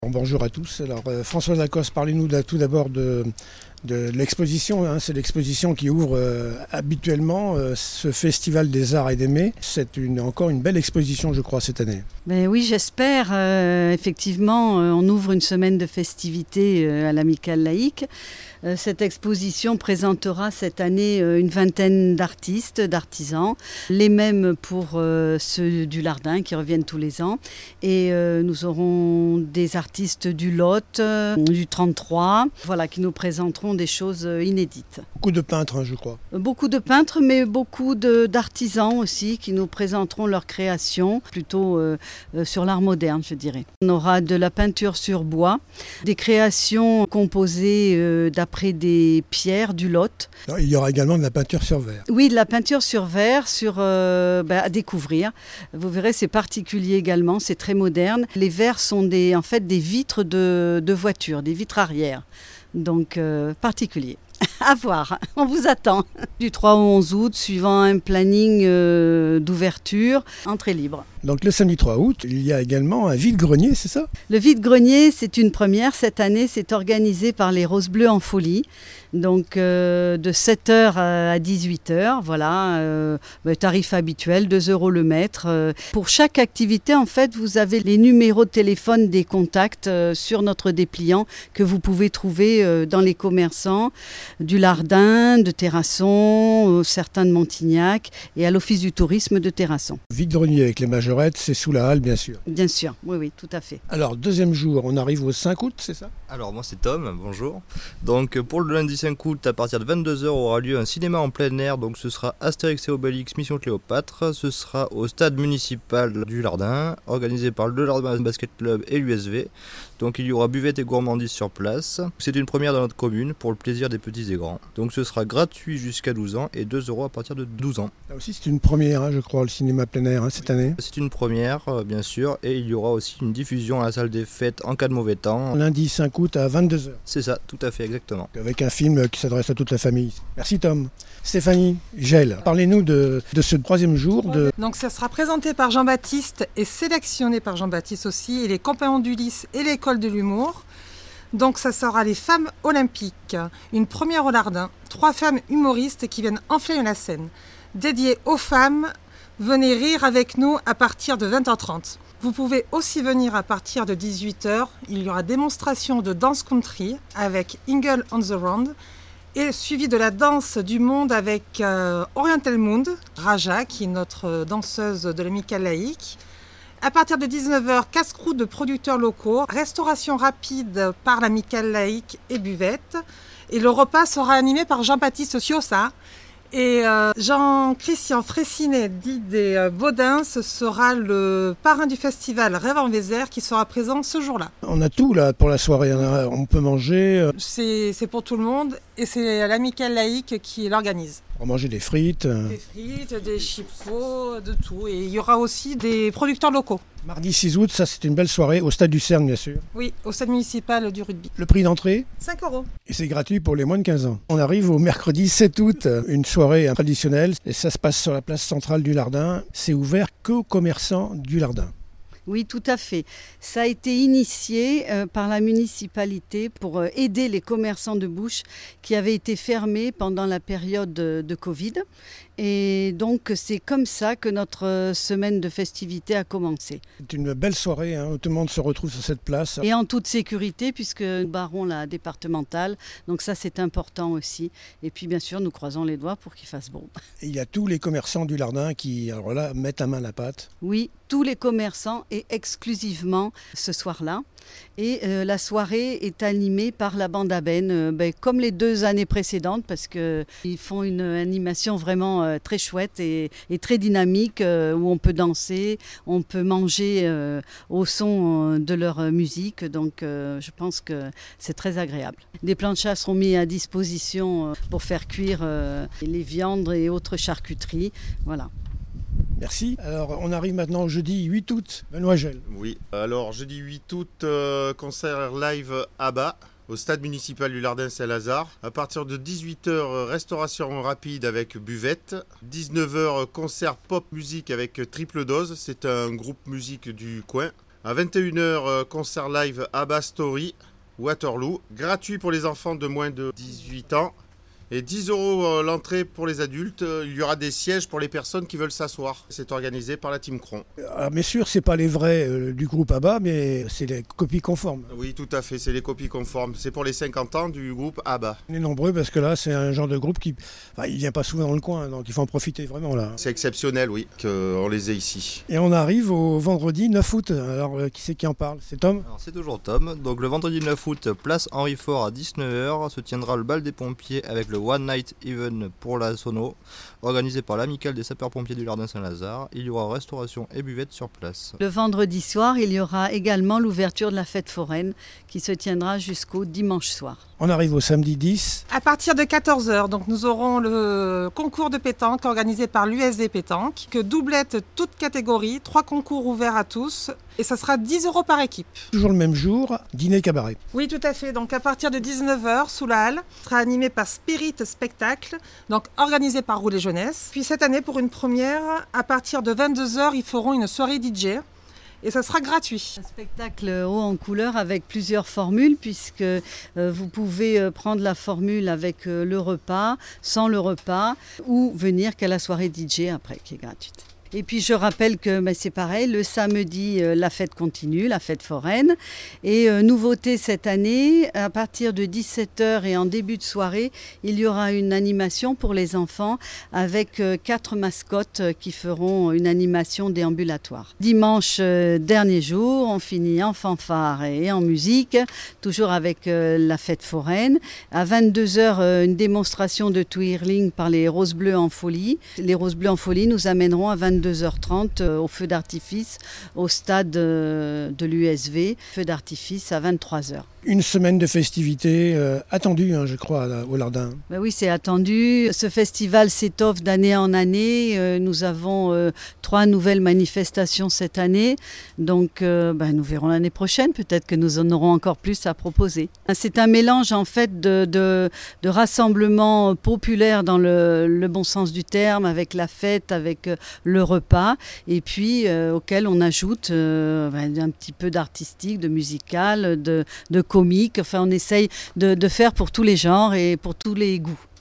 Bonjour à tous. Alors Françoise Lacoste, parlez-nous tout d'abord de l'exposition. C'est l'exposition qui ouvre habituellement ce festival des arts et des mets. C'est encore une belle exposition, je crois, cette année. Ben oui, j'espère. Effectivement, on ouvre une semaine de festivités à l'Amicale laïque. Cette exposition présentera cette année une vingtaine d'artistes, d'artisans, les mêmes pour ceux du Lardin qui reviennent tous les ans. Et nous aurons des artistes du Lot, du 33, qui nous présenteront des choses inédites. Beaucoup de peintres, je crois. Beaucoup de peintres, mais beaucoup d'artisans aussi qui nous présenteront leurs créations, plutôt sur l'art moderne, je dirais. On aura de la peinture sur bois, des créations composées d'après des pierres du Lot. Il y aura également de la peinture sur verre. Oui, de la peinture sur verre, à découvrir. Vous verrez, c'est particulier également, c'est très moderne. Les verres sont des vitres de voitures, des vitres arrière. Donc, particulier. À voir, on vous attend. Du 3 au 11 août, suivant un planning d'ouverture, entrée libre. Donc le samedi 3 août, il y a également un vide-grenier, c'est ça ? Le vide-grenier, c'est une première. Cette année, c'est organisé par les Roses Bleues en Folie. Donc de 7h à 18h, tarif habituel, 2 € le mètre. Pour chaque activité, en fait, vous avez les numéros de téléphone des contacts sur notre dépliant que vous pouvez trouver dans les commerçants du Lardin, de Terrasson, certains de Montignac et à l'Office du tourisme de Terrasson. Vide-grenier avec les majorettes, c'est sous la halle, bien sûr. Bien sûr, oui, tout à fait. Alors, deuxième jour, on arrive au 5 août, c'est ça ? Alors, moi, c'est Tom, bonjour. Donc, pour le lundi 5 août, à partir de 22h, aura lieu un cinéma en plein air. Donc, ce sera Astérix et Obélix, Mission Cléopâtre. Ce sera au stade municipal du Lardin, organisé par le Lardin Basket Club et l'USV. Donc, il y aura buvette et gourmandise sur place. C'est une première dans notre commune, pour le plaisir des petits et grands. Donc, ce sera gratuit jusqu'à 12 ans et 2 € à partir de 12 ans. Là aussi, c'est une première, je crois, le cinéma plein air, cette année. C'est une première, bien sûr, et il y aura aussi une diffusion à la salle des fêtes en cas de mauvais temps. Lundi 5 août à 22h. C'est ça, tout à fait, exactement. Avec un film qui s'adresse à toute la famille. Merci Tom. Stéphanie Gel, parlez-nous de ce troisième jour. Donc ça sera présenté par Jean-Baptiste et sélectionné par Jean-Baptiste aussi, et les Compagnons d'Ulysse et l'École de l'Humour. Donc ça sera les femmes olympiques, une première au Lardin, 3 femmes humoristes qui viennent enflammer la scène. Dédiée aux femmes, venez rire avec nous à partir de 20h30. Vous pouvez aussi venir à partir de 18h, il y aura démonstration de danse country avec Ingle on the Round et suivi de la danse du monde avec Oriental Moon, Raja qui est notre danseuse de l'Amicale laïque. À partir de 19h, casse-croûte de producteurs locaux, restauration rapide par l'Amicale laïque et buvette. Et le repas sera animé par Jean-Baptiste Siossa. Et Jean-Christian Fraissinet, dit des Baudins, sera le parrain du festival Rêve en Vézère qui sera présent ce jour-là. On a tout là pour la soirée, on peut manger. C'est pour tout le monde et c'est l'Amicale laïque qui l'organise. On va manger des frites. Des frites, des chipots, de tout. Et il y aura aussi des producteurs locaux. Mardi 6 août, ça c'est une belle soirée au stade du Cerne, bien sûr. Oui, au stade municipal du rugby. Le prix d'entrée ? 5 €. Et c'est gratuit pour les moins de 15 ans. On arrive au mercredi 7 août, une soirée traditionnelle. Et ça se passe sur la place centrale du Lardin. C'est ouvert qu'aux commerçants du Lardin. Oui, tout à fait. Ça a été initié par la municipalité pour aider les commerçants de bouche qui avaient été fermés pendant la période de Covid. Et donc, c'est comme ça que notre semaine de festivités a commencé. C'est une belle soirée, où tout le monde se retrouve sur cette place. Et en toute sécurité, puisque nous barrons la départementale. Donc ça, c'est important aussi. Et puis, bien sûr, nous croisons les doigts pour qu'il fasse bon. Et il y a tous les commerçants du Lardin qui, alors là, mettent la main à la pâte. Oui, tous les commerçants et exclusivement ce soir-là. Et la soirée est animée par la bande à benne, comme les 2 années précédentes, parce qu'ils font une animation vraiment très chouette et très dynamique, où on peut danser, on peut manger au son de leur musique. Donc je pense que c'est très agréable. Des planchas seront mis à disposition pour faire cuire les viandes et autres charcuteries. Voilà. Merci. Alors, on arrive maintenant au jeudi 8 août. Benoît Gel. Oui, alors jeudi 8 août, concert live ABBA au stade municipal du Lardin Saint-Lazare. À partir de 18h, restauration rapide avec buvette. 19h, concert pop musique avec Triple Dose. C'est un groupe musique du coin. À 21h, concert live ABBA Story, Waterloo. Gratuit pour les enfants de moins de 18 ans. Et 10 € l'entrée pour les adultes. Il y aura des sièges pour les personnes qui veulent s'asseoir. C'est organisé par la Team Cron. Alors, bien sûr, c'est pas les vrais du groupe ABBA, mais c'est les copies conformes. Oui, tout à fait, c'est les copies conformes. C'est pour les 50 ans du groupe ABBA. On est nombreux parce que là, c'est un genre de groupe qui, il vient pas souvent dans le coin, donc il faut en profiter vraiment là. C'est exceptionnel, oui, qu'on les ait ici. Et on arrive au vendredi 9 août. Alors, qui c'est qui en parle? C'est Tom? Alors, c'est toujours Tom. Donc le vendredi 9 août, place Henri Fort à 19h, se tiendra le bal des pompiers avec le One Night Even pour la Sono, organisé par l'Amicale des sapeurs-pompiers du Lardin Saint-Lazare. Il y aura restauration et buvette sur place. Le vendredi soir, il y aura également l'ouverture de la fête foraine qui se tiendra jusqu'au dimanche soir. On arrive au samedi 10. À partir de 14h, donc nous aurons le concours de pétanque organisé par l'USV Pétanque, que doublette toute catégorie, 3 concours ouverts à tous, et ça sera 10 € par équipe. Toujours le même jour, dîner cabaret. Oui, tout à fait. Donc à partir de 19h, sous la halle, sera animé par Spirit Spectacle, donc organisé par Roulet Jeunesse. Puis cette année, pour une première, à partir de 22h, ils feront une soirée DJ. Et ça sera gratuit. Un spectacle haut en couleur avec plusieurs formules, puisque vous pouvez prendre la formule avec le repas, sans le repas, ou venir qu'à la soirée DJ après, qui est gratuite. Et puis je rappelle que c'est pareil, le samedi, la fête continue, la fête foraine. Et nouveauté cette année, à partir de 17h et en début de soirée, il y aura une animation pour les enfants avec 4 mascottes qui feront une animation déambulatoire. Dimanche, dernier jour, on finit en fanfare et en musique, toujours avec la fête foraine. À 22h, une démonstration de twirling par les Roses Bleues en Folie. Les Roses Bleues en Folie nous amèneront à 22h30 au feu d'artifice au stade de l'USV, feu d'artifice à 23h. Une semaine de festivités attendue, je crois, au Lardin. Ben oui, c'est attendu. Ce festival s'étoffe d'année en année. Nous avons 3 nouvelles manifestations cette année. Donc, nous verrons l'année prochaine. Peut-être que nous en aurons encore plus à proposer. C'est un mélange, en fait, de rassemblement populaire dans le bon sens du terme, avec la fête, avec le repas, et puis auquel on ajoute un petit peu d'artistique, de musical, de comique. Enfin, on essaye de faire pour tous les genres et pour tous les goûts.